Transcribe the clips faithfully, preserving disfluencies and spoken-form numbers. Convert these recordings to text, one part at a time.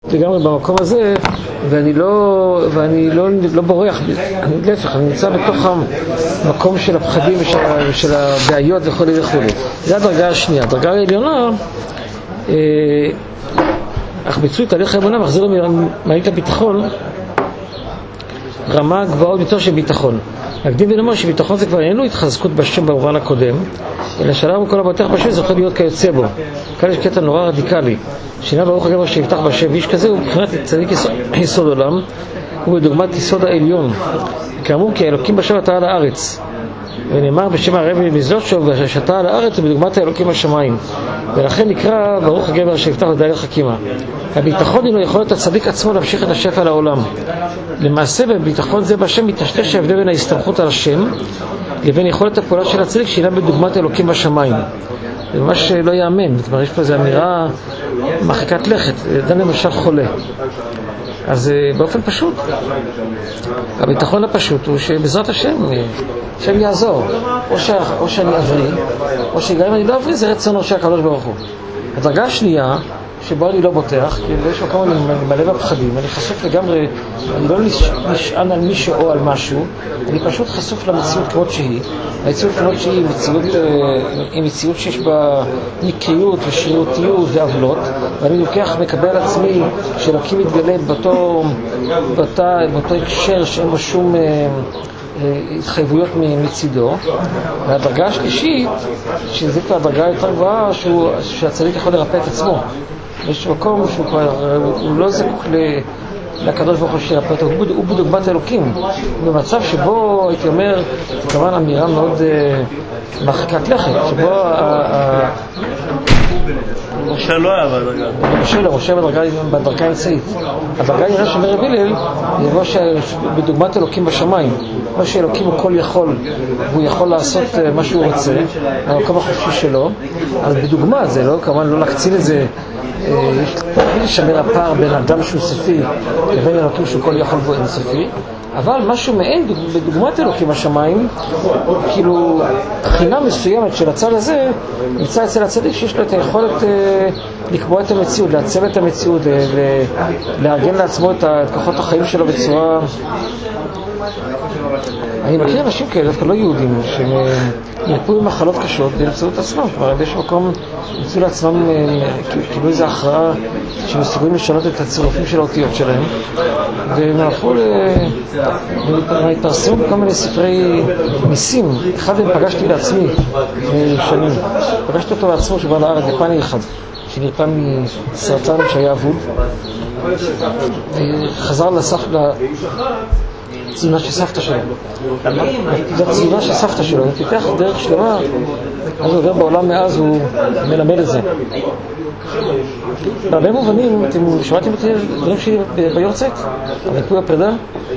לגמרי במקום הזה, ואני לא, ואני לא, לא בורח, אני להפך, אני נמצא בתוך המקום של הפחדים ושל, ושל הבעיות וכו' וכו'. זה הדרגה השנייה. הדרגה העליונה, אה, אך ביצעו תהליך האמונה מחזירו מעלית הביטחון, רמה גבוהה יותר של ביטחון. נקדים ונאמר שביטחון זה כבר אינו התחזקות בשם במובן הקודם, אלא שלב וכל הבטח בשם זה יכול להיות כיוצא בו. כאן יש קטע נורא רדיקלי. שינה ברוך הגבר שיפתח בשם, ואיש כזה הוא מבחינת צדיק יסוד עולם, הוא בדוגמת יסוד העליון. כאמור כי האלוקים בשם אתה על הארץ. ונאמר בשם הרבי מזלוטשוב, שאתה על הארץ הוא בדוגמת האלוקים בשמיים. ולכן נקרא ברוך הגבר שיפתח לדאג לחכימה. הביטחון אינו יכול להיות הצדיק עצמו להמשיך את השפע לעולם. למעשה בביטחון זה בשם מתשתש ההבדל בין ההסתמכות על השם לבין יכולת הפעולה של הצדיק שהיא בדוגמת האלוקים בשמיים. זה ממש לא יאמן. זאת אומרת, יש פה איזו אמירה מרחיקת לכת. אדם למשל חולה. אז באופן פשוט, הביטחון הפשוט הוא שבעזרת השם, השם יעזור. או, ש... או שאני אבריא, או שגם אם אני לא אבריא, זה רצונו של הקדוש ברוך הוא. הדרגה השנייה, שבו אני לא בוטח, כי יש מקום אני מלא בפחדים, אני חשוף לגמרי, אני לא נשען על מישהו או על משהו, אני פשוט חשוף למציאות כמות שהיא. המציאות כמות שהיא היא מציאות, היא מציאות שיש בה מקריות ושרירותיות ועוולות, ואני לוקח, מקבל על עצמי שאלוקים מתגלה באותו, באותה, באותו הקשר שאין בו שום התחייבויות מצידו. והדרגה השלישית, שזה כבר הדרגה יותר גבוהה, שהצדיק יכול לרפא את עצמו. יש מקום שהוא כבר, הוא לא זקוק לקדוש ברוך הוא שירפא אותו, הוא בדוגמת אלוקים. במצב שבו, הייתי אומר, כמובן אמירה מאוד מרחיקת לכת, שבו משה לא היה בדרגה. משה לא, משה בדרגה האמצעית. הדרגה העליונה של רבי הלל, יבוא בדוגמת אלוקים בשמיים. מה שאלוקים הוא כל יכול, והוא יכול לעשות מה שהוא רוצה, המקום החופשי שלו. אז בדוגמה, זה לא, כמובן לא להקצין את זה, לשמר הפער בין אדם שהוא סופי לבין אלוקים שהוא כל יכול בו אינסופי, אבל משהו מעין בדוגמת אלוקים השמיים, כאילו בחינה מסוימת של הצד הזה נמצא אצל הצדיק שיש לו את היכולת אה, לקבוע את המציאות, לעצב את המציאות, לארגן לעצמו את כוחות החיים שלו בצורה. אני מכיר אנשים כאלה, דווקא לא יהודים, שנרפו עם מחלות קשות וימצאו את עצמם. כבר יש מקום, ימצאו לעצמם כאילו איזו הכרעה שמסוגלים לשנות את הצירופים של האותיות שלהם, והם הלכו להתפרסמו בכל מיני ספרי מיסים. אחד מהם פגשתי לעצמי לפני שנים, פגשתי אותו לעצמו שבא לארץ, יפני אחד שנרפא מסרטן שהיה אבוד, חזר לסך תזונה של סבתא שלו. זו תזונה של סבתא שלו, הוא פיתח דרך שלמה, אז הוא עובר בעולם מאז, הוא מלמד את זה. בהרבה מובנים, אתם שמעתם אותי דברים שלי ביורצייט? הריפוי הפרידה?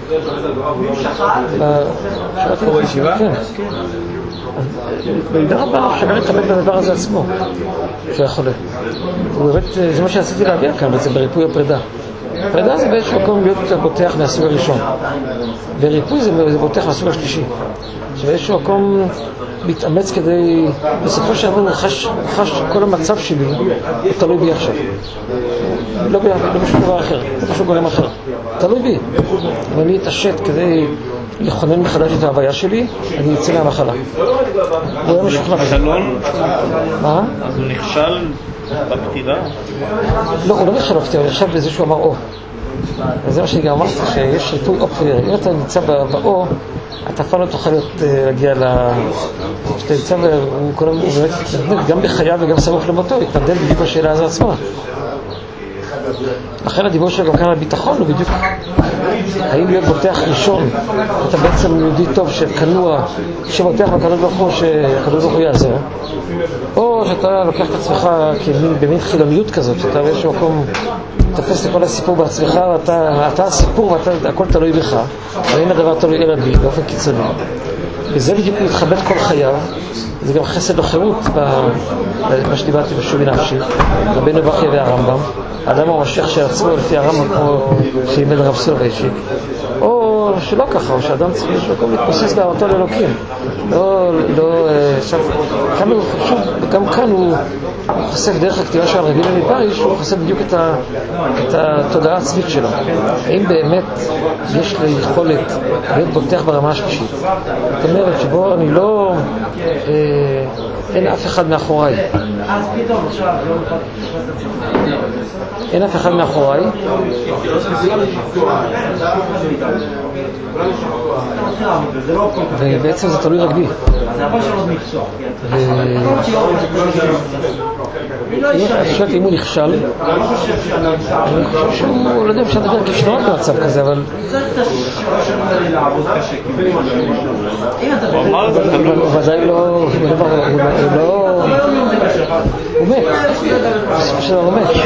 שמעתם אותי? בישיבה? כן. במידה רבה שווה להתאמד בדבר הזה עצמו, שהוא היה חולה. זה מה שעשיתי להגיע כאן, בעצם בריפוי הפרידה. פרידה זה באיזשהו מקום להיות בוטח מהסוג הראשון, וריפוי זה בוטח מהסוג השלישי, שבאיזשהו מקום מתאמץ כדי, בסופו של דבר הוא חש כל המצב שלי הוא תלוי בי עכשיו, לא בשום דבר אחר, לא בשום גורם אחר, תלוי בי. ואני אתעשת כדי לכונן מחדש את ההוויה שלי, אני אצא מהמחלה. הוא היה משוכנע. חלון? מה? אז הוא נכשל בפתירה? לא, הוא לא נכשל בפתירה, הוא נכשל בזה שהוא אמר או. וזה מה שגם אמרתי, שיש ריפוי או פתירה. אם אתה נמצא באו, אתה אפילו לא תוכל להגיע ל... כשאתה נמצא והוא כל הזמן, הוא באמת, גם בחייו וגם סמוך למותו, התנדל בדיוק בשאלה הזו עצמה. לכן הדיבור שלו גם כאן על ביטחון הוא בדיוק האם להיות בוטח ראשון, אתה בעצם יהודי טוב שכנוע, שבוטח בקדוש ברוך הוא שהקדוש ברוך הוא יעזור, או שאתה לוקח את עצמך במין חילוניות כזאת, שאתה באיזשהו מקום תופס לכל הסיפור בעצמך, ואתה אתה הסיפור והכל תלוי בך, אבל אין הדבר תלוי אלא בי באופן קיצוני. וזה בדיוק מתחבט כל חייו. זה גם חסד וחירות במה שדיברתי בשובי נפשי, רבינו בכיה והרמב"ם, האדם המשיח של עצמו לפי הרמב"ם כמו שלימד הרב סולובייצ'יק, או שלא, שלא ככה, או שאדם צריך לשלוק להתפוסס באהבתו לאלוקים. לא, לא, עכשיו, כמה הוא חשוב, גם כאן הוא חושף דרך הכתיבה של רבי אליהו מפריז, הוא חושף בדיוק את, ה, את התודעה העצמית שלו. האם באמת יש לי יכולת להיות בוטח ברמה השלישית? זאת אומרת שבו אני לא, אה, אין אף אחד מאחוריי. אין אף אחד מאחוריי. ובעצם זה תלוי רק בי. אני חושבת אם הוא נכשל, אני חושב שהוא לא יודע אם אפשר לדבר כישלונות במצב כזה, אבל הוא ודאי לא, הוא מת, בסופו הוא מת.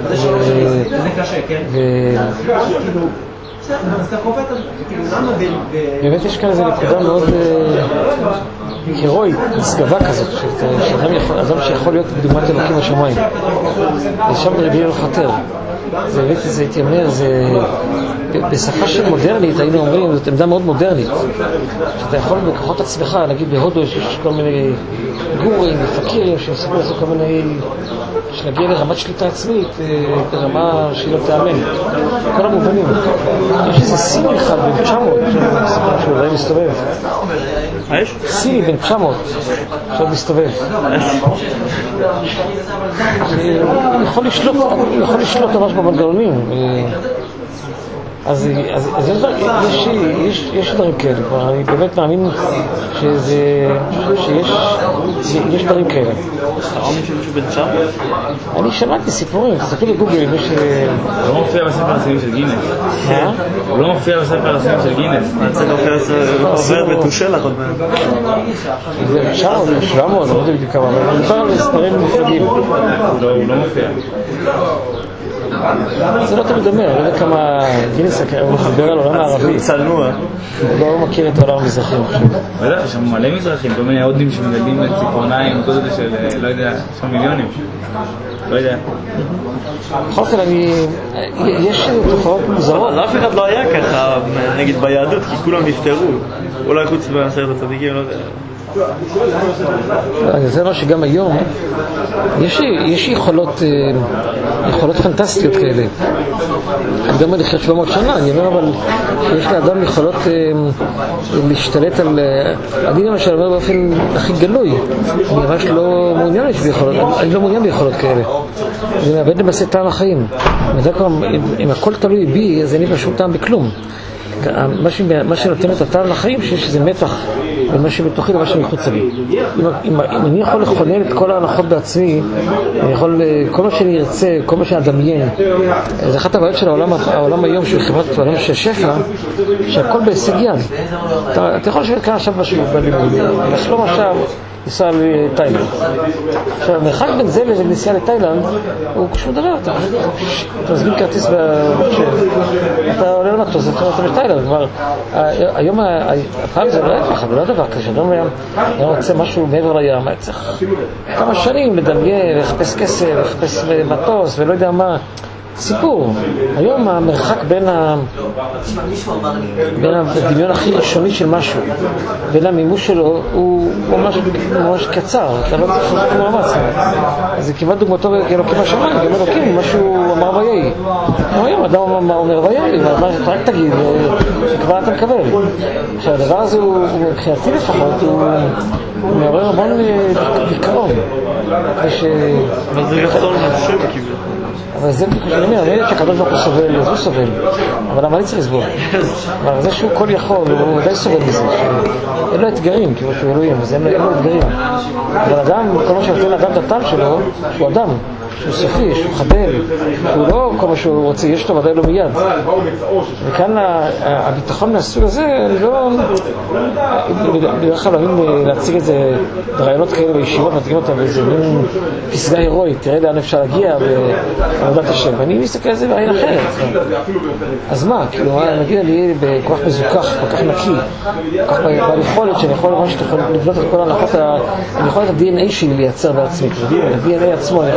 באמת יש כאן איזו נקודה מאוד הירואית, נשגבה כזאת, שאדם שיכול להיות בדוגמת אלוקים השמיים. ושם רבי אליהו חותר. זה באמת, זה הייתי אומר, זה בשפה של מודרנית, היינו אומרים, זאת עמדה מאוד מודרנית. שאתה יכול בכוחות עצמך, נגיד בהודו יש כל מיני גורים ופקירים שמספרו לעשות כל מיני, שנגיע לרמת שליטה עצמית, ברמה שהיא לא תאמן. כל המובנים. יש איזה סיני אחד בן תשע מאות, שהוא עדיין מסתובב. סיני בן תשע מאות, שעוד מסתובב. יכול לשלוט, יכול לשלוט ממש במנגנונים. אז, אז, אז יש, יש, יש, יש דברים כאלה, כבר אני באמת מאמין שזה, שיש יש דברים כאלה. אתה רואה מישהו מישהו בן תשע? אני שמעתי סיפורים, תסתכלו בגוגל, מי ש... הוא לא מופיע בספר הספרים של גינס. מה? הוא לא מופיע בספר הספרים של גינס. זה מופיע עוברת בתושלח עוד מעט. זה תשע מאות, שבע מאות, לא יודע בדיוק כמה, אבל אני מדבר על מספרים מופלגים. הוא לא מופיע. זה לא תמיד אומר, לא יודע כמה גינס הוא מחבר על העולם הערבי. צנוע. הוא לא מכיר את העולם המזרחי, אני חושב. לא יודע, יש שם מלא מזרחים, כל מיני הודים שמגדלים ציפורניים, כל זה של, לא יודע, שם מיליונים. לא יודע. בכל אופן, אני... יש תופעות מוזרות. אף אחד לא היה ככה, נגיד ביהדות, כי כולם נפטרו. אולי חוץ בעשרת הצדיקים, לא יודע. זה אומר שגם היום יש, יש יכולות, יכולות פנטסטיות כאלה. אני גם מלכת שבע מאות שנה, אני אומר, אבל יש לאדם יכולות להשתלט על... אני למשל אומר באופן הכי גלוי, אני ממש לא מעוניין ביכולות, אני לא מעוניין ביכולות כאלה. זה מאבד למעשה טעם החיים. אם הכל תלוי בי, אז אין לי פשוט טעם בכלום. מה שנותן את הטעם לחיים, שיש איזה מתח בין מה שבתוכי למה שמחוץ לי. אם, אם, אם אני יכול לכונן את כל ההנחות בעצמי, אני יכול, כל מה שאני ארצה, כל מה שאני אדמיין, זה אחת הבעיות של העולם, העולם היום, של חברת העולם של שפע, שהכל בהישג יד. אתה, אתה יכול לשבת כאן עכשיו משהו בלימוד, לחלום עכשיו, ניסה לתאילנד. עכשיו, המרחק בין זה לנסיעה לתאילנד הוא שום דבר. אתה מזמין כרטיס במחשב, אתה עולה למטוס, אתה לתאילנד. כלומר, היום, הפעם זה לא היה ככה, זה לא דבר קשה. אני רוצה משהו מעבר לים, אני צריך כמה שנים לדמיין, לחפש כסף, לחפש מטוס ולא יודע מה. סיפור. היום המרחק בין ה... בין הדמיון הכי ראשוני של משהו בין המימוש שלו הוא ממש, ממש קצר. אתה לא צריך לעשות מאמץ. זה כמעט דוגמתו כאלוקים השמיים, גם אלוקים, משהו אמר ויהי. היום אדם אומר ויהי, ואתה רק תגיד, וכבר אתה מקבל. עכשיו הדבר הזה הוא, מבחינתי לפחות, הוא מעורר המון דיכאון. אבל זה יחזור לנשם כאילו. אבל זה בדיוק שאני אומר, אני יודעת שהקדוש ברוך הוא סובל, אז הוא סובל. אבל למה אני צריך לסבול? אבל זה שהוא כל יכול, הוא די סובל מזה. אין לו אתגרים, כאילו שהוא אלוהים, אז אין לו אתגרים. אבל אדם, כל מה שנותן לאדם את הטעם שלו, שהוא אדם, שהוא סופי, שהוא חדל, שהוא לא כל מה שהוא רוצה, יש לו ודאי לא מיד. וכאן הביטחון מהסוג הזה, אני לא... בדרך כלל אוהבים להציג את זה ברעיונות כאלה בישיבות, מציגים אותם באיזה מין פסגה הירואית, תראה לאן אפשר להגיע בעבודת השם. ואני מסתכל על זה בעין אחרת. אז מה? כאילו, נגיד אני אהיה כל כך מזוכח, כל כך נקי, כל כך בעל יכולת שאני יכול ממש לבנות את כל ההנחות, אני יכול את ה-די אן איי שלי לייצר בעצמי. ה-די אן איי עצמו, אני יכול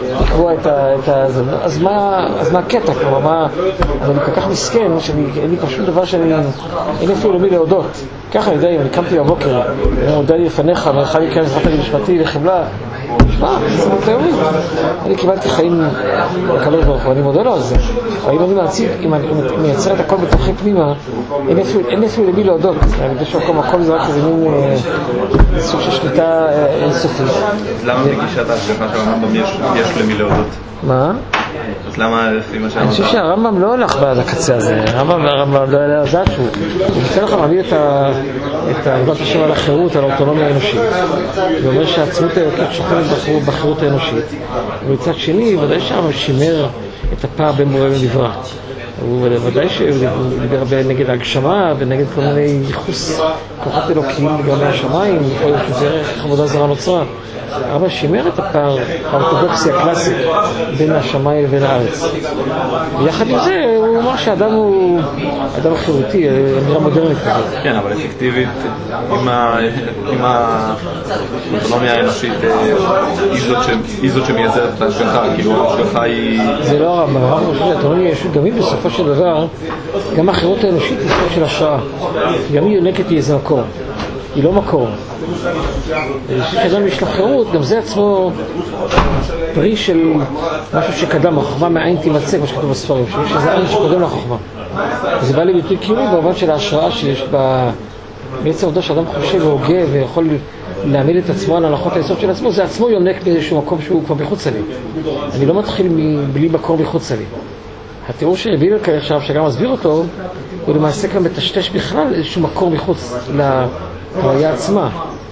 לקבוע את ה... את ה... אז מה, אז מה הקטע? כלומר, מה... אז אני כל כך מסכן, שאני, אין לי פשוט דבר שאני... אין לי אפילו למי להודות. ככה אני יודע, אם אני קמתי בבוקר, אני מודה לי לפניך, ואחר לי כאן זכת לי משפטי וחבלה. מה? זה מאוד תאומים. אני קיבלתי חיים לקבל ברוך, ואני מודה לו על זה. אבל אם אני מעציב, אם אני מייצר את הכל בתוכי פנימה, אין לי אפילו למי להודות. אני חושב שהכל הכל זה רק מבינים סוג של שליטה אינסופית. אז למה בגישת ההשגחה של הרמב"ם יש למי להודות? מה? אז למה לפי מה שאמרת? אני חושב שהרמב"ם לא הולך לקצה הזה. הרמב"ם לא היה לדעת שהוא נותן לך להביא את העבודת השם על החירות, על האוטונומיה האנושית. הוא אומר שהעצמות האלוקית שוכנת בחירות האנושית. ומצד שני, ודאי שהרמב"ם שימר את הפער בין בורא לנברא. הוא ודאי שהוא דיבר נגד ההגשמה ונגד כל מיני ייחוס כוחות אלוקים לגבי השמיים, או איך עבודה זרה נוצרה. הרמב"ם שימר את הפער האורתודוקסי הקלאסי בין השמיים לבין הארץ. ויחד עם זה הוא אומר שהאדם הוא אדם חירותי, אמירה מודרנית כזאת. כן, אבל אפקטיבית, אם האוטונומיה האנושית היא זאת שמייצרת את ההשגחה, כאילו ההשגחה היא... זה לא הרמב"ם, הרמב"ם חושב שהאוטונומיה האנושית גם היא בסופו של דבר, גם החירות האנושית היא סוג של השראה. גם היא יונקת היא איזה מקור. היא לא מקור. כשאדם יש לה חירות, גם זה עצמו פרי של משהו שקדם, החוכמה מהעין תימצא, כמו שכתוב בספרים, שיש איזה עין שקודם לחוכמה. זה בא לי ביטוי קיומי במובן של ההשראה שיש בה, בעצם העובדה שאדם חושב והוגה ויכול להעמיד את עצמו על הנחות היסוד של עצמו, זה עצמו יונק באיזשהו מקום שהוא כבר מחוץ לי. אני לא מתחיל בלי מקור מחוץ לי. התיאור שרבי הלל עכשיו, שגם מסביר אותו, הוא למעשה כאן מטשטש בכלל איזשהו מקור מחוץ להוויה עצמה.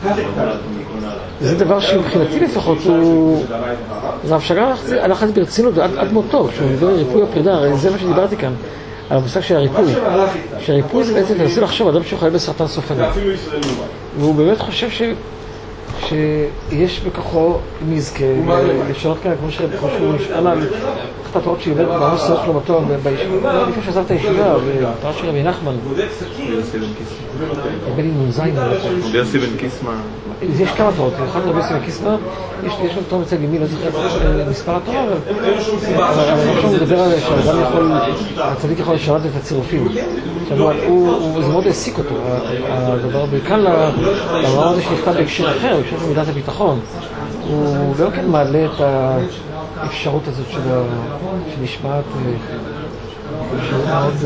זה דבר שמבחינתי לפחות הוא... זה הפשגה הלכה ברצינות עד, עד מותו, כשהוא מדבר על ריפוי הפרידה, זה מה שדיברתי כאן, על המושג של הריפוי. שהריפוי זה בעצם, תנסו לחשוב, אדם שחולה בסרטן סופני. והוא באמת חושב ש... שיש בכוחו מזכה לשנות כאן, כמו שהוא נשאל על אחת התורות שהיא ממש סמוך למותו בישיבה, לפני שעזב את הישיבה, בתורה של רבי נחמן. רבי מונזיין. רבי יוסי בן קיסמא. יש כמה תורות, אחד רבי יוסי בן קיסמא, יש גם תורה מצד ימי, לא זוכר את מספר התורה, אבל עכשיו הוא מדבר על שהאדם יכול, הצדיק יכול לשנות את הצירופים. זה מאוד העסיק אותו, הדבר בכאן למאמר הזה שנכתב בהקשר אחר, בהקשר של מידת הביטחון. הוא לא כן מעלה את האפשרות הזאת שנשמעת מאוד...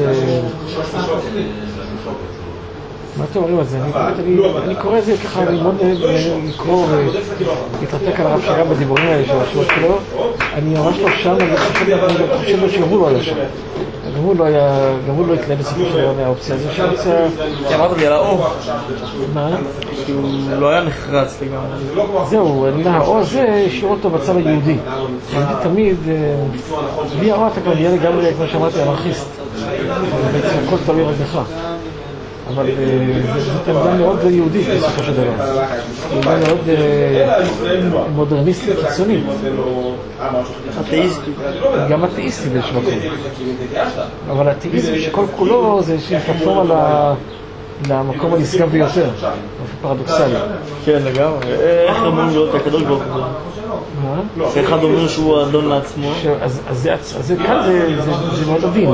מה אתם אומרים על זה? אני קורא את זה ככה, אני מאוד לקרוא ולהתרתק על הרב שגם בדיבורים האלה של השמות שלו. אני ממש לא שם, אני חושב לו שגם הוא לא היה שם. גם הוא לא היה, גם הוא לא התלהב בסופו של דבר מהאופציה הזו שהאופציה... אמרת לי על האור. מה? הוא לא היה נחרץ לגמרי. זהו, האור הזה השאיר אותו בצד היהודי. היהודי תמיד, בלי האור אתה כבר נהיה לגמרי, כמו שאמרתי, אנרכיסט. בעצם הכל תלוי רק בך. אבל זאת עמדה מאוד יהודית בסופו של דבר. עמדה מאוד מודרניסטית קיצונית. אתאיסטית. גם אתאיסטית באיזשהו מקום. אבל האתאיזם שכל כולו זה שיפתחום למקום הנשגב ביותר. באופן פרדוקסלי. כן, לגמרי. איך אמורים להיות הקדוש ברוך הוא? מה? שאחד אומר שהוא אדון לעצמו. אז כאן זה מאוד עדין.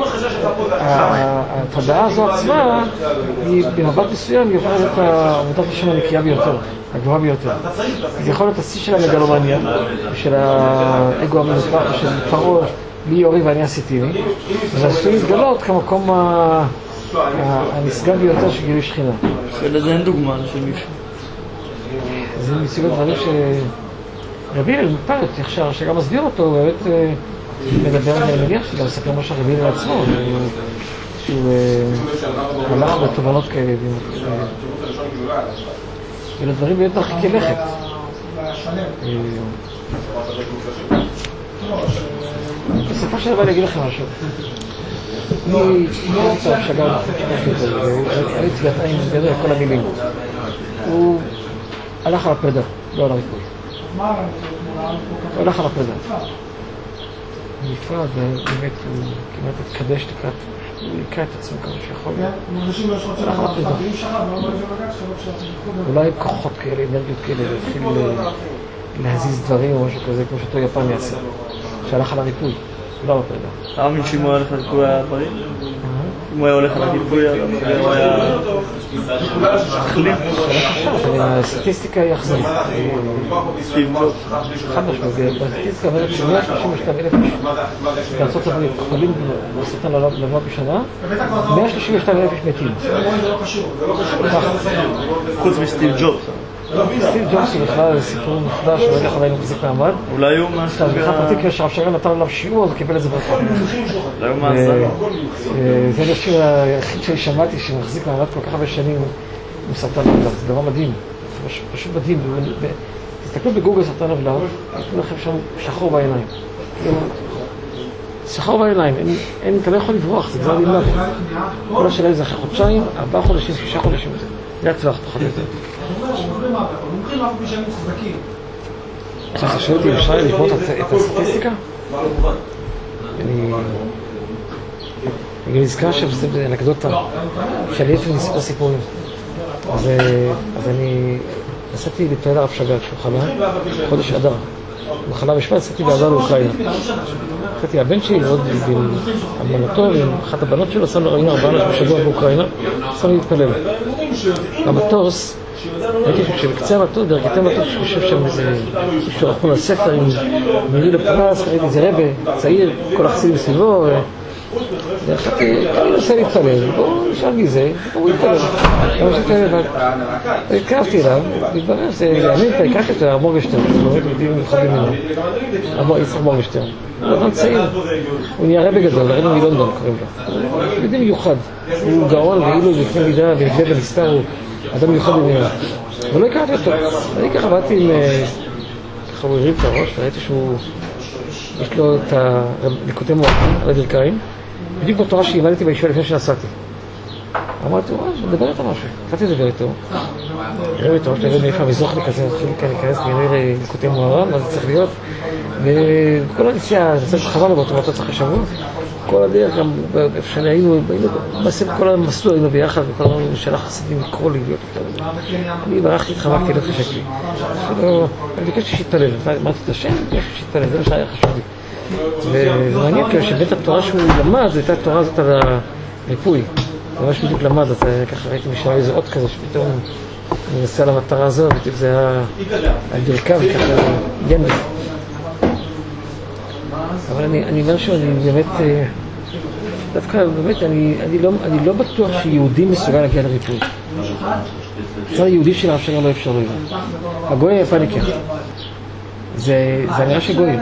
התודעה הזו עצמה, במבט מסוים היא עוברת את עבודת השם הנקייה ביותר, הגבוהה ביותר. זה יכול להיות השיא של המגלומניה, של האגו המנופח, של פרעה, מי יורי ואני עשיתיני, וזה עשוי להתגלות כמקום הנשגב ביותר של גילוי שכינה. ולזה אין דוגמה של מישהו. זה מסוג הדברים ש... רבי הלל מפרט, יחשר, שגם מסביר אותו, הוא באמת מדבר, אני מניח שגם מספר משהו רבי הלל עצמו, שהוא הלך בתובנות כאלה, ואלה דברים באמת מרחיקי לכת. בסופו של דבר אני אגיד לכם משהו. אני לא רוצה שגר לחוץ שכח יותר, ואני צביעת עין גדול כל המילים. הוא הלך על הפרידה, לא על הריפוי. הוא הלך על הפרידה. נפרד, באמת הוא כמעט התקדש לקראת, הוא יקרא את עצמו כמה שיכול. הלך על הפרידה. אולי כוחות כאלה, אנרגיות כאלה, להתחיל להזיז דברים או משהו כזה, כמו שאותו יפן יעשה, שהלך על הריפוי, לא אותו דבר. אתה מאמין שאם הוא הולך על ריפוי הדברים? אם הוא היה הולך על הריפוי הדברים, הוא היה החליט? הסטטיסטיקה היא אכזרית. סטיב ג'ובס. חד משמעית, בסטטיסטיקה אומרת ש-מאה שלושים ושתיים אלף איש בארצות הברית חולים בסרטן לבוע בשנה, מאה שלושים ושתיים אלף איש מתים. חוץ מסטיב ג'ובס. סטיב ג'ובס הוא בכלל סיפור נפלא שלא יודע איך עדיין הוא מחזיק מעמד. אולי הוא מהסוג ה... בכלל פרטי כשהרב שרן נתן עליו שיעור, אז הוא קיבל את זה ברכה. אולי הוא מהסוג. זה השיר היחיד ששמעתי שמחזיק מעמד כל כך הרבה שנים עם סרטן לבלב. זה דבר מדהים, פשוט מדהים. תסתכלו בגוגל סרטן לבלב, תראו לכם שם שחור בעיניים. שחור בעיניים, אתה לא יכול לברוח, זה גזר דין מוות. כל השאלה זה אחרי חודשיים, ארבעה חודשים, שישה חודשים. זה הצלח פחות יותר. אתה שואל אותי אם אפשר לשבור את הסטטיסטיקה? אני נזכר שזה אנקדוטה שאני איפה נספר סיפורים. אז אני נסעתי להתפלל הרב שגר כשהוא חלה, חודש אדר. הוא חלה בשבט, נסעתי באדר לאוקראינה. נסעתי הבן שלי ועוד אמנתו ועם אחת הבנות שלו, שמנו ראינו ארבעה אנשים בשבוע באוקראינה, שמנו להתפלל. המטוס, ראיתי שכשבקצה המטוס, דרכתי המטוס שחושב שם איזה שורחו לספר עם מירי לפרס, ראיתי איזה רבא, צעיר, כל החסידים מסביבו, ואחרי, אני נוסע להתפלל, בואו נשאל מי זה, בואו להתפלל. אני מתפלל, והתקרבתי אליו, והתברר שאני התקרבתי את הרב מורגנשטרן, הוא באמת יודעים מיוחד ממנו, יצחק מורגנשטרן. הוא אדם צעיר, הוא נהיה רבא גדול, ראינו מלונדון קוראים לו. הוא יודעים מיוחד, הוא גאון ואילו לפני מידה ונגלה ונסתר, הוא אדם מיוחד ממנו. אבל לא הכרתי אותו. אני ככה באתי עם, ככה הוא הרים את הראש, וראיתי שהוא, יש לו את הליקוטי מוח על הברכיים, בדיוק בתורה שהימדתי בישיבה לפני שנסעתי. אמרתי, וואי, נדבר איתו משהו. התחלתי לדבר איתו. הראה איתו, שאתה יודע מאיפה המזרח לי כזה, התחיל כאן להיכנס לענייני ליקוטי מוהר"ם, מה זה צריך להיות. וכל הנסיעה, זה צריך חבל באותו, באותו צריך לשבוע. כל הדרך, גם כשאני היינו, בעצם כל המסלול היינו ביחד, וכל הזמן שלח חסידים לקרוא לי להיות איתנו. אני ברחתי, התחמקתי, לא חשק לי. אני ביקשתי שיתפלל, אמרתי את השם, ביקשתי שיתפלל, זה מה שהיה חשוב לי. ומעניין כאילו שבית התורה שהוא למד, זו הייתה התורה הזאת על הריפוי. זה ממש בדיוק למד, אז ככה ראיתי משם איזה אות כזה, שפתאום אני מנסה על המטרה הזו, בדיוק זה היה הדרכה וככה גן לי. אבל אני, אני אומר שאני באמת, דווקא באמת, אני, אני, לא, אני לא בטוח שיהודי מסוגל להגיע לריפוי. זה היהודי של הרב שרן לא אפשר לו. הגוי היפני כן. זה, זה נראה שגוי.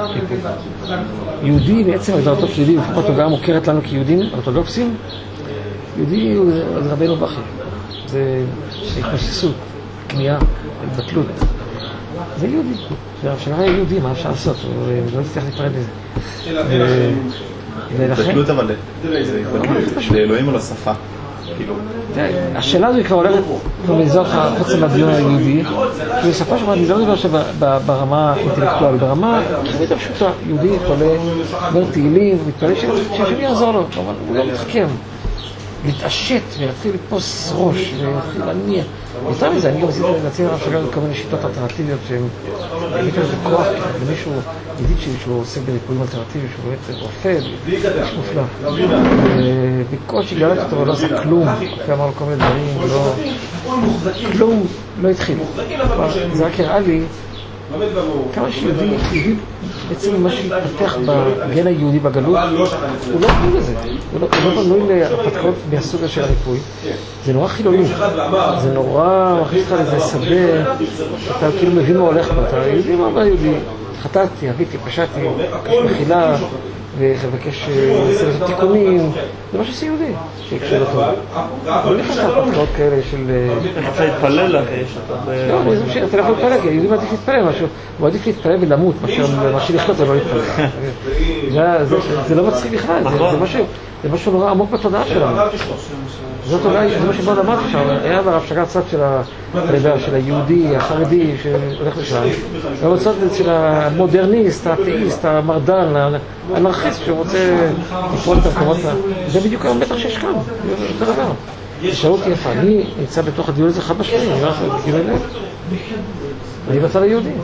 יהודי בעצם הגדרתו של יהודי, לפחות התודעה מוכרת לנו כיהודים אורתודוקסים, יהודי הוא רבנו בכי. זה התבססות, כניעה, התבטלות. זה יהודי. הרב שרן היה יהודי, מה אפשר לעשות? הוא לא הצליח להתפרד לזה. התבטלות אבל לאלוהים או לשפה? השאלה הזו היא כבר הולכת במזרח החוץ מהדיון היהודי, כי בשפה שלך אני לא מדבר שברמה אינטלקטואלית, ברמה כמעט הפשוטה, יהודי חולה, אומר תהילים, מתפלל שהשני יעזור לו, אבל הוא לא מתחכם. להתעשת ולהתחיל לתפוס ראש ולהתחיל להניע. יותר מזה, אני גם עשיתי להציע לרב שגר כל מיני שיטות אלטרנטיביות שהן באמת איזה כוח למישהו ידיד שלי שהוא עושה בריפויים אלטרנטיביים, שהוא באמת רופא, איש מופלא. ובקושי גלת אותו ולא עשה כלום, אחרי אמר לו כל מיני דברים, כלום לא התחיל. זה רק הראה לי כמה שיהודי, יהודי בעצם מה שהתפתח בגן היהודי בגלות, הוא לא בנוי לזה, הוא לא בנוי להרפתקאות מהסוג של הריפוי. זה נורא חילוני, זה נורא מכניס לך לזה שדה, אתה כאילו מבין מה הולך פה, אתה יהודי מה בא יהודי, חטאתי, אביתי, פשעתי, מחילה, ובקש לעשות תיקונים, זה מה שעושה יהודי, שיקשה לטוב. לא נכנס להרפתקאות כאלה של... איך אפשר להתפלל לך? לא, אני חושב שאתה לא יכול להתפלל, כי היהודי מעדיף להתפלל משהו, הוא מעדיף להתפלל ולמות, מאשר לחיות ולא להתפלל. זה לא מצחיק בכלל, זה משהו נורא עמוק בתודעה שלנו. זאת אולי, זה מה שבוא למדתי שם, היה ברב שגר צד של היהודי, החרדי שהולך לשם, גם הצד של המודרניסט, האתאיסט, המרדן, האנרכיסט שרוצה לפעול את המקומות, זה בדיוק היום בטח שיש כאן, זה אותו דבר. שאלו אותי איפה, אני נמצא בתוך הדיון הזה חד משמעי, אני אומר לך, כאילו אלה, אני בצד היהודי.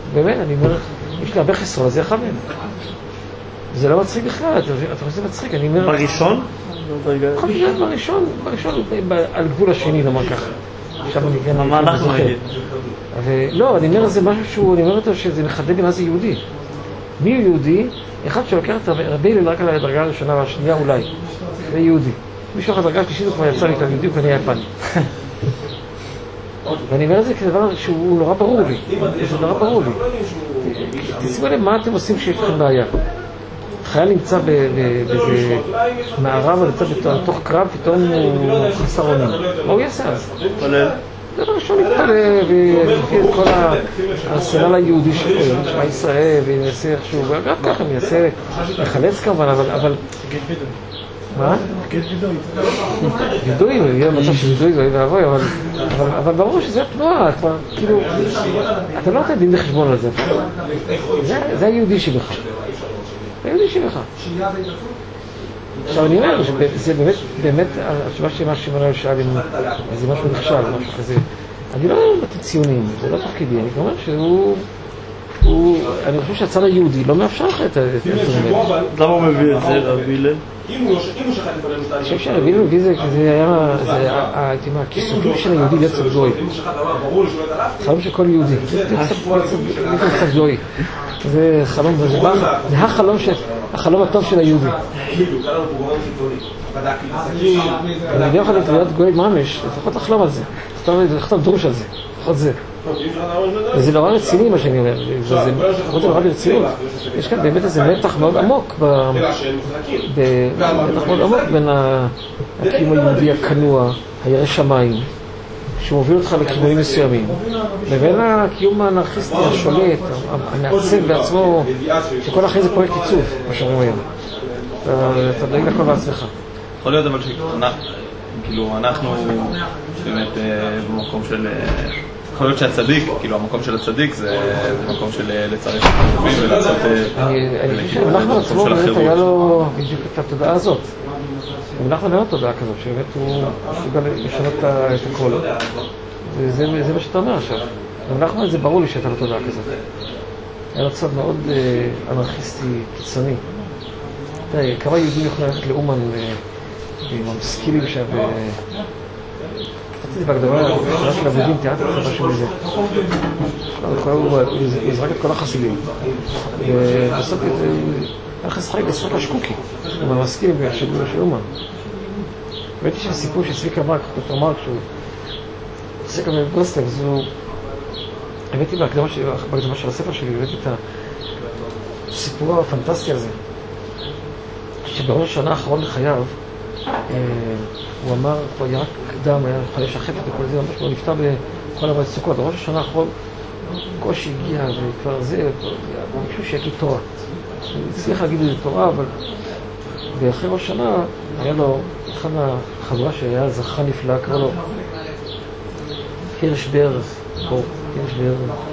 באמת, אני אומר, יש לי הרבה חסרון, זה אחד מהם. זה לא מצחיק בכלל, אתה חושב שזה מצחיק, אני אומר... בראשון? בראשון, בראשון, בראשון, על גבול השני, נאמר ככה. מה אנחנו נגיד? לא, אני אומר, זה משהו שהוא, אני אומר אותו שזה מחדד לי מה זה יהודי. מי הוא יהודי? אחד שלוקח את רבי הלל רק על הדרגה הראשונה והשנייה אולי. זה יהודי. מי שלוקח את הדרגה השלישית הוא כבר יצא לי כאן יהודי, הוא כנראה יפני. ואני אומר את זה כדבר שהוא נורא ברור לי. זה נורא ברור לי. תשימו לב מה אתם עושים כשיש לכם בעיה. חייל נמצא באיזה מערב, נמצא בתוך קרב, פתאום הוא חסר אונים. מה הוא יעשה אז? פלל. דבר ראשון להתפלל ולפי את כל הארסנל היהודי שלו, שמע ישראל, וינסה איכשהו, ואגב ככה, וינסה לחלץ כמובן, אבל... מה? וידוי, יהיה מצב של וידוי, זה יהיה ואבוי, אבל ברור שזה התנועה, כבר כאילו, אתה לא נותן דין לחשבון על זה, זה היהודי שבך, זה היהודי שבך. עכשיו אני אומר, זה באמת, באמת, התשובה שלי מה שמונה לשאל אם זה משהו נכשל, משהו כזה, אני לא מתן ציונים, זה לא תפקידי, אני אומר שהוא, אני חושב שהצד היהודי לא מאפשר לך את הדברים האלה. למה הוא מביא את זה, רבי הלל? אני חושב שהרבי הלל מביא זה, זה היה, הייתי מה, הכיסופים של היהודי להיות צד גוי. חלום של כל יהודי, להיות צד גוי. זה חלום, זה החלום, החלום הטוב של היהודי. אני לא יכול להיות גוי ממש, לפחות לחלום על זה, לכתוב דרוש על זה, לפחות זה. וזה נורא רציני מה שאני אומר, זה נורא ברצינות. יש כאן באמת איזה מתח מאוד עמוק, מתח מאוד עמוק בין הקיום היהודי הכנוע, הירא שמיים, שמוביל אותך לכיוונים מסוימים, לבין הקיום האנרכיסטי השולט, המעצב בעצמו, שכל החיים זה פרויקט עיצוב, מה שאומרים היום. אתה דואג לכל בעצמך. יכול להיות אבל שכאילו אנחנו באמת במקום של... יכול להיות שהצדיק, כאילו המקום של הצדיק זה מקום של לצרף את הטובים ולעשות... אני חושב שאנחנו עצמו באמת היה לו בדיוק את התודעה הזאת. ואנחנו אין לו תודעה כזאת, שבאמת הוא מסוגל לשנות את הכל. וזה מה שאתה אומר עכשיו. ואנחנו, זה ברור לי שהייתה לו תודעה כזאת. היה לו צד מאוד אנרכיסטי קיצוני. תראה, כמה יהודים יכולים ללכת לאומן עם המשכילים שם ו... קפצתי בהקדמה של עבודים, תיארתי לך משהו מזה. הוא יזרק את כל החסידים. ובסוף היה לך שחק לשחק השקוקי, עם המשכילים של אומן. ראיתי שהסיפור שצביקה מרק, דוקטור מרק, שהוא עושה כאן בברסלב, אז הוא... הבאתי בהקדמה של הספר שלי, הבאתי את הסיפור הפנטסטי הזה, שבראש השנה האחרון לחייו, הוא אמר, הוא היה רק דם, היה חלש החפת וכל זה, ממש הוא נפטר בכל הבית סוכות. בראש השנה האחרון, קושי הגיע וכבר זה, הוא ביקשו שיגיד תורה. הוא הצליח להגיד את תורה, אבל ואחרי ראש השנה היה לו אחד החברה שהיה זכה נפלא, קרא לו הירשבר, או הירשבר,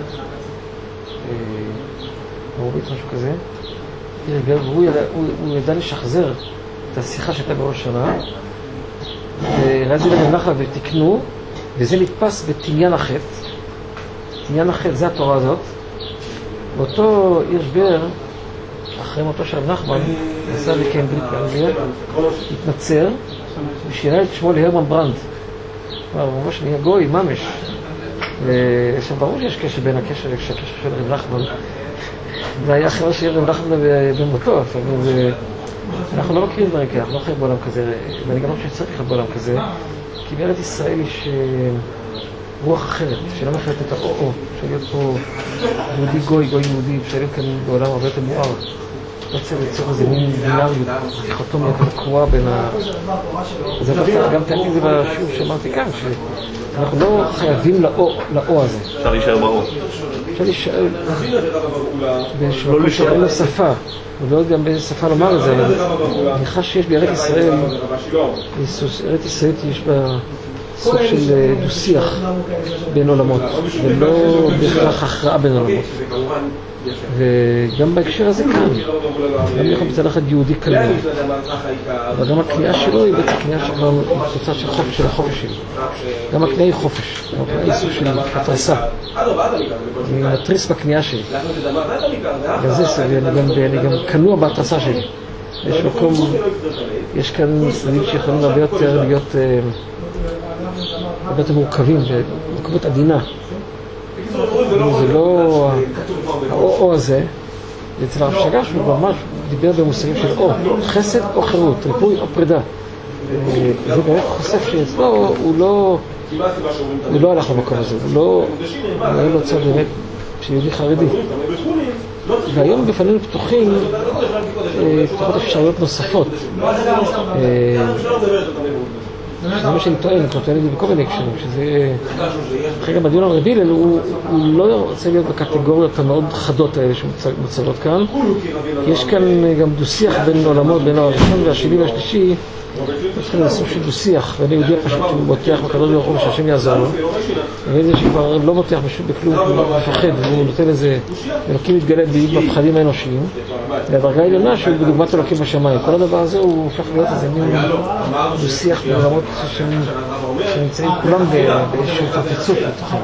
הורוביץ, משהו כזה. הירשבר, והוא ידע לשחזר את השיחה שהייתה בראש השנה, ואז זה לממלכה ותקנו, וזה נתפס בתניין החטא. תניין החטא, זה התורה הזאת. ואותו הירשבר, אחרי מותו של נחמן, נסע לקמברידג' באנגליה, התנצר, ושינה את שמו להרמן ברנד. הוא ממש נהיה גוי, ממש. עכשיו, ברור שיש קשר בין הקשר לקשר של רב נחמן. זה היה אחרי שיהיה רב נחמן במותו, אנחנו לא מכירים דברים כאלה, אנחנו לא חיים בעולם כזה, ואני גם לא חושב שצריך לחיות בעולם כזה, כי בארץ ישראל יש רוח אחרת, שלא מחלט את האו-או, אפשר להיות פה יהודי גוי, גוי יהודי, אפשר להיות כאן בעולם הרבה יותר מואר. לא צריך ליצור איזה מין בינאריות, דיכוטומיה קרועה בין ה... גם תנתי זה בשיעור שאמרתי כאן, שאנחנו לא חייבים לאו הזה. אפשר להישאר באו. אפשר להישאר... לא להישאר אין לו שפה. הוא לא יודע באיזה שפה לומר את זה, אבל אני חש שיש בארץ ישראל, ארץ ישראל יש בה סוג של דו-שיח בין עולמות, ולא בהכרח הכרעה בין עולמות. וגם בהקשר הזה כאן, גם יכול מצד אחד יהודי כנוע, אבל גם הקנייה שלו היא בעצם קנייה שכבר תוצאה של חופש, של החופש שלי. גם הקנייה היא חופש, גם הקנייה היא סוג של התרסה. אני מתריס בקנייה שלי. בגלל זה אני גם כנוע בהתרסה שלי. יש מקום, יש כאן צדדים שיכולים הרבה יותר להיות הרבה יותר מורכבים, במקומות עדינה. זה לא האו-או הזה, אצל הרב שג"ר שהוא ממש דיבר במושגים של או, חסד או חירות, ריפוי או פרידה. זה באמת חושף שאצלו הוא לא, הוא לא הלך למקום הזה, הוא לא, הוא לא צד באמת שיהודי חרדי. והיום בפנינו פתוחים, פתוחות אפשרויות נוספות. זה מה שאני טוען, אני טוען את זה בכל מיני הקשרים, שזה... אחרי גם הדיון על רבי הלל, הוא לא רוצה להיות בקטגוריות המאוד חדות האלה שמוצבות כאן. יש כאן גם דו-שיח בין עולמות, בין הראשון והשני והשלישי. יש כאן סוג של דו-שיח, ואני יודע פשוט שהוא בוטח בקדוש ברוך הוא ושהשם יעזור לו. וזה שכבר לא בוטח בכלום, הוא מפחד, והוא נותן איזה... אלוקים מתגלה בפחדים האנושיים. והדרגה העליונה שהוא בדוגמת אלוקים בשמיים. כל הדבר הזה הוא הופך להיות איזה מין דו-שיח בעולמות שנמצאים כולם באיזושהי תרפצות לתוכן.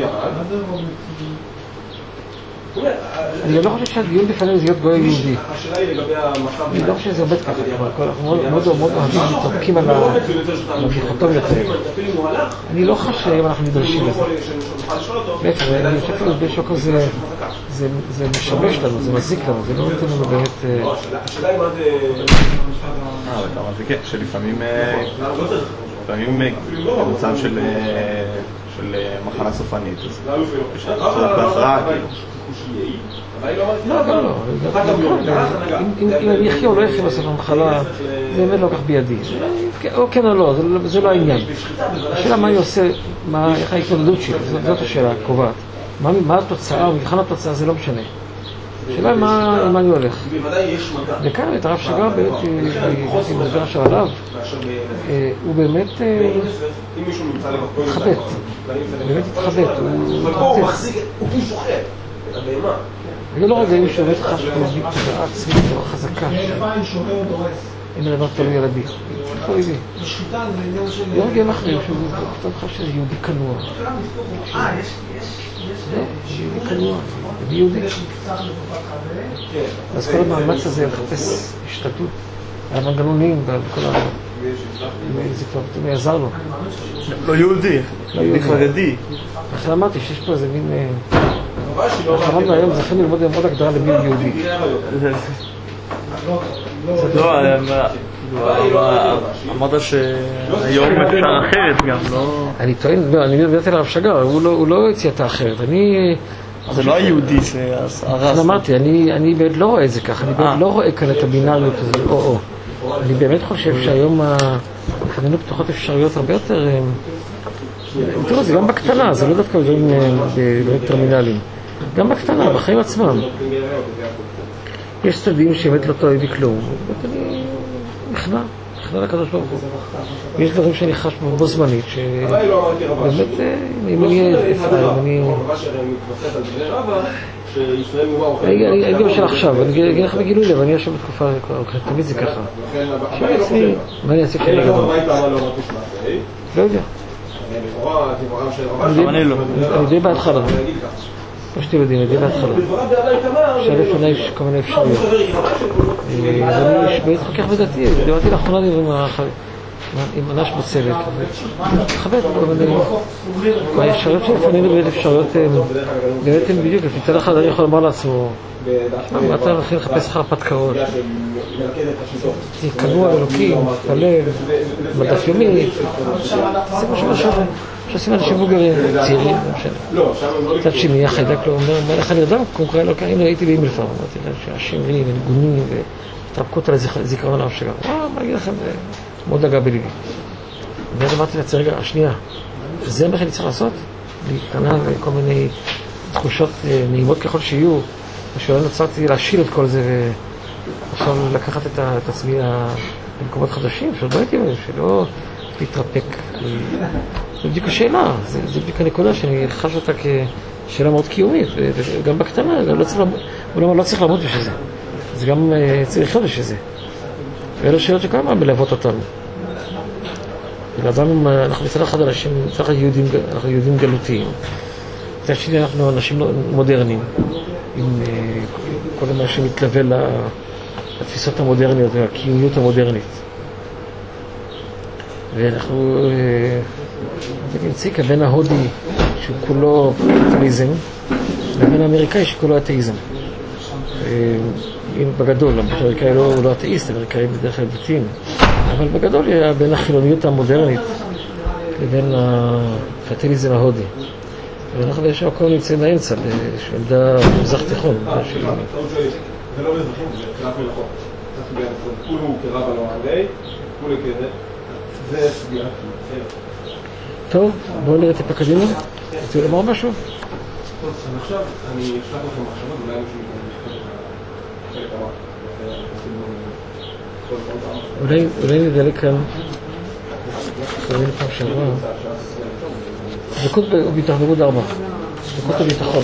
אני לא חושב שהדיון בפנינו זה להיות גוי יהודי. אני לא חושב שזה עובד ככה. אנחנו מאוד אוהבים להתרפקים על הדיכוטומיות האלה. אני לא חושב שהיום אנחנו נדרשים לזה. בעצם, אני חושב שבאיזשהו כזה זה משמש לנו, זה מזיק לנו, זה לא נותן לנו באמת... השאלה היא מה זה... אה, אבל זה כן, שלפעמים... לפעמים במצב של... של מחלה סופנית, אז צריך בהכרעה, כאילו. לא, גם לא. אם אני אחיה או לא אחיה בסוף המחלה, זה באמת לא כך בידי. או כן או לא, זה לא העניין. השאלה מה אני עושה, איך ההתמודדות שלי, זאת השאלה הקובעת. מה התוצאה, או מבחן התוצאה, זה לא משנה. השאלה היא מה אני הולך. וכאן את הרב שג"ר, באמת, אני מדבר עכשיו עליו, הוא באמת התחבט. באמת התחבט, הוא מתחבט. זה לא רגעים שבאמת חש ביהודי תודעה עצמית או חזקה. אין דבר תלוי ילדי. איפה ליבי? לא רגעים אחרים שהוא פתאום חש שזה יהודי כנוע. אה, יש, יש, יש... יהודי כנוע. יהודי. אז כל המאמץ הזה לחפש השתתות על המנגנונים וכל ה... זה כבר פתאום יעזר לו. לא יהודי, יהודי חרדי. לכן אמרתי שיש פה איזה מין... אחרון היום זה אפילו ללמוד מאוד הגדרה למי יהודי. לא, אמרת שהיום אפשר אחרת גם, לא... אני טוען, אני מדברתי לרב שג"ר, הוא לא הציע את האחרת. אני... זה לא היהודי שהרס. אמרתי, אני באמת לא רואה את זה ככה, אני באמת לא רואה כאן את הבינאריות הזה, או-או. אני באמת חושב שהיום לפנינו פתוחות אפשרויות הרבה יותר... תראו, זה גם בקטנה, זה לא דווקא דברים טרמינליים. גם בקטנה, בחיים עצמם. יש צדדים שבאמת לא טועה בי כלום. אני נכנע, נכנע לקדוש ברוך הוא. יש דברים שאני חש בו זמנית, שבאמת, אם אני אפרים, אני... אני אגיד בשביל עכשיו, אני אגיד לך בגילוי לב, אני אשב בתקופה, תמיד זה ככה. שאלה עצמי, מה אני אעשה כשאני גדול? לא יודע. אני לא. אני די בהתחלה. כמו שאתם יודעים, אני די בהתחלה. שלפני יש כל מיני אפשרויות. ואני באמת חוקח בדעתי, דיברתי לאחרונה עם אנש בצוות. מתחבט כל מיני... האפשרויות שלפנינו באמת אפשרויות, באמת הן בדיוק, מצד אחד אני יכול לומר לעצמו, אתה מתחיל לחפש אחר פתקאות. כנוע אלוקים, פלב, מדף יומי. זה משהו משהו. שעושים אנשים מבוגרים, צעירים, קצת שני, החיידק לא אומר, אומר לך נרדם, כמו קורא לו, הנה הייתי באימלפר, אמרתי להם שהשירים ונגונים והתרפקות על הזיכרון הרב שג"ר. וואו, מה אגיד לכם, זה מאוד נגע בליבי. ואז אמרתי לעצמי, רגע, השנייה, זה מה שאני צריך לעשות? להיכנע וכל מיני תחושות נעימות ככל שיהיו, ושאולי נצרתי להשיל את כל זה, ועכשיו לקחת את עצמי למקומות חדשים, שעוד לא הייתי בהם, שלא... להתרפק. זו בדיוק השאלה, זו בדיוק הנקודה שאני חש אותה כשאלה מאוד קיומית, גם בקטנה, אולי לא צריך לעמוד בשביל זה, זה גם צריך לחיות בשביל זה. ואלה שאלות שכמה מלוות אותנו. ולאדם, אנחנו מצד אחד אנשים, מצד אחד יהודים, אנחנו יהודים גלותיים. מצד שני אנחנו אנשים מודרניים, עם כל מה שמתלווה לתפיסות המודרניות והקיומיות המודרנית. ואנחנו נמצאים כבין ההודי שהוא כולו קפיטליזם, לבין האמריקאי שכולו אתאיזם. בגדול, האמריקאי לא, לא אתאיסט, האמריקאי בדרך כלל דתיים, אבל בגדול בין החילוניות המודרנית לבין הקפיטליזם ההודי. ואנחנו יש מקום נמצאים באמצע, בעמדה מזרח תיכון. זה לא באזרחים, זה קרב מלאכות. כולו קרב על העלי, כולו כזה, זה סוגיה. טוב, בואו נראה טיפה קדימה. רוצים לומר משהו? עכשיו אני אשלח לכם מחשבות, אולי מישהו אולי, אולי נדלה כאן, אולי לפעם שעברה, דקות בהתחברות ארבע, דקות הביטחון.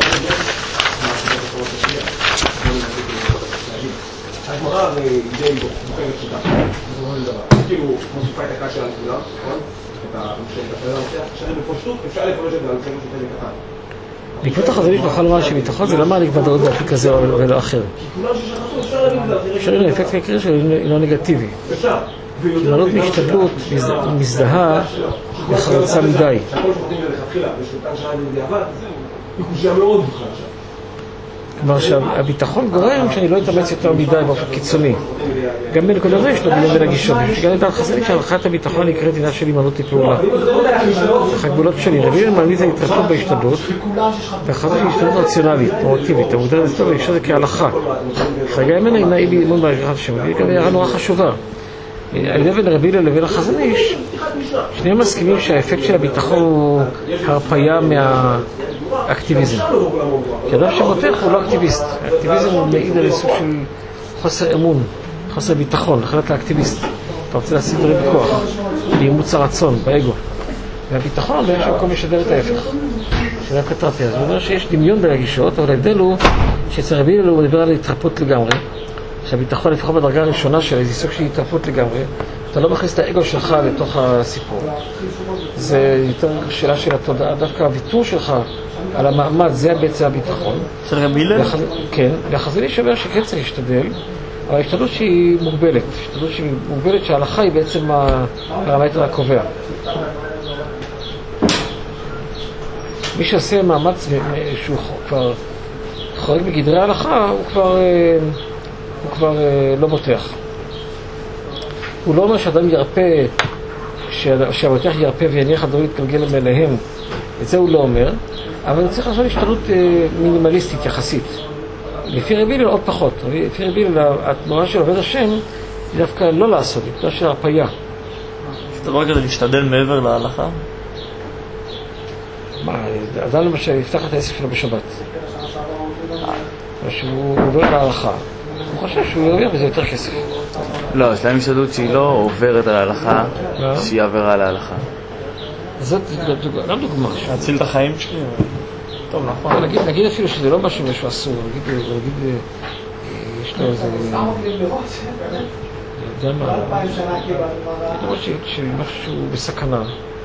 הגמרא הרי די מוכרת פשוטה, כאילו מוסיפה את הקש של הנקודה, נכון? את הממשלת, כשאני בפושטות אפשר לפרש את זה על שם שוטה לקטן. בעקבות החזונית נוכל לומר שביטחון זה לא מעניק ודאות באופן כזה ולא אחר. אפשר לראות האפקט העיקרי שלו היא לא נגטיבי. התמלאות מהשתדלות מזדהה לחרצה מדי. כלומר שהביטחון גורם שאני לא אתאמץ יותר מדי באופן קיצוני. גם בנקודה זו יש לו דמיון בין הגישות. גם לדעת חזונית שהלכת הביטחון נקראת עניין של הימנעות מפעולה. הגבולות שלי, רבי מעמיד זה התרחבות בהשתדלות, והחזון היא השתדלות רציונלית, פרואקטיבית, המוגדרת אצלו ולשאול זה כהלכה. חגה ממנה אינה אי באימון בהשגחת השם, והיא גם הערה נורא חשובה. על ידי בין רבי לבין החזון איש, שניהם מסכימים שהאפקט של הביטחון הוא הרפאיה מהאקטיביזם. כי אדם שמותח הוא לא אקטיביסט. האקטיביזם הוא מעיד על סוג של חוסר אמון, חוסר ביטחון, לכן אתה אקטיביסט. אתה רוצה להשיג דברים בכוח, לאימוץ הרצון, באגו. והביטחון באיזשהו מקום משדר את ההפך. שזה הקטרפיה. זאת אומרת שיש דמיון בין הגישות, אבל ההבדל הוא שאצל רבי הוא מדבר על התרפות לגמרי. שהביטחון לפחות בדרגה הראשונה שלה, איזה סוג של התרפות לגמרי. אתה לא מכניס את האגו שלך לתוך הסיפור. זה יותר שאלה של התודעה, דווקא הוויתור שלך על המעמד, זה בעצם הביטחון. של רבי הלל? כן, והחזון איש אומר שכן צריך להשתדל, אבל ההשתדלות שהיא מוגבלת, השתדלות שהיא מוגבלת שההלכה היא בעצם הפרמטר הקובע. מי שעושה מאמץ שהוא כבר חורג בגדרי ההלכה, הוא כבר, הוא כבר לא מותח. הוא לא אומר שאדם ירפא, שהמותח ירפא ויניח הדברים להתגלגל אליהם, את זה הוא לא אומר, אבל הוא צריך לעשות השתדלות מינימליסטית יחסית. לפי רבי הלל עוד פחות. לפי רבי הלל התנועה של עובד השם היא דווקא לא לעשות, היא תנועה של הרפאיה. אתה לא כדי להשתדל מעבר להלכה? מה, אדם למשל יפתח את העסק שלו בשבת. שהוא עובר להלכה. הוא חושב שהוא ירוויח בזה יותר כסף. לא, יש להם השתדלות שהיא לא עוברת על ההלכה, שהיא עברה על ההלכה. זאת גם דוגמה. להציל את החיים שלי. טוב, נכון. נגיד אפילו שזה לא משהו משהו אסור, נגיד, יש לו איזה... יודע מה, למרות שמשהו בסכנה,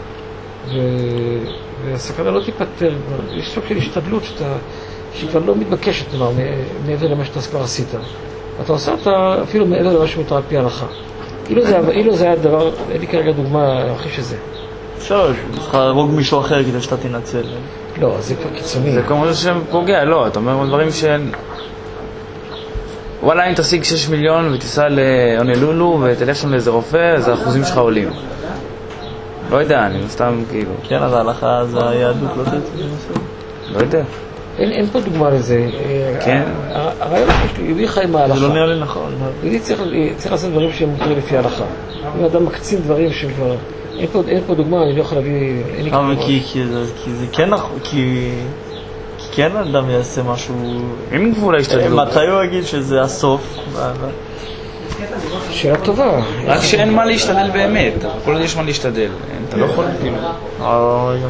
והסכנה לא תיפטר, יש סוג של השתדלות שהיא כבר לא מתבקשת, מעבר למה שאתה כבר עשית. אתה עושה אותה אפילו מעבר למה שמותר על פי ההלכה. אילו זה היה דבר, אין לי כרגע דוגמה הכי שזה. אפשר, צריך להרוג מישהו אחר כדי שאתה תנצל. לא, זה כבר קיצוני. זה כמו שפוגע, לא, אתה אומר דברים שאין... וואלה, אם תשיג שש מיליון ותיסע להונולולו ותלך שם לאיזה רופא, אז האחוזים שלך עולים. לא יודע, אני סתם כאילו... כן, אז ההלכה, אז היהדות לא תצא. לא יודע. אין פה דוגמה לזה. כן. הרעיון יש לי, יהודי חי מההלכה. זה לא נראה לי נכון. יהודי צריך לעשות דברים שהם מותרים לפי ההלכה. אם אדם מקצין דברים שהם כבר... אין פה דוגמה, אני לא יכול להביא... אבל כי זה כן נכון, כי... כן אדם יעשה משהו... עם גבול ההשתדלות. מתי הוא יגיד שזה הסוף? שאלה טובה. רק שאין מה להשתדל באמת, כל עוד יש מה להשתדל, אתה לא יכול כאילו. אוי,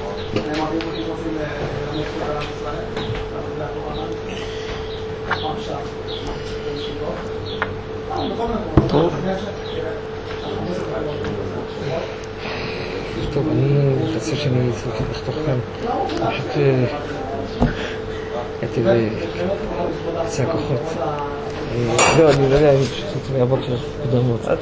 טוב. טוב, אני חצי שאני צריך לכתוב כאן. פשוט הייתי בקצה הכוחות. לא, אני לא יודע, אני פשוט מהבוקר קודם מאוד.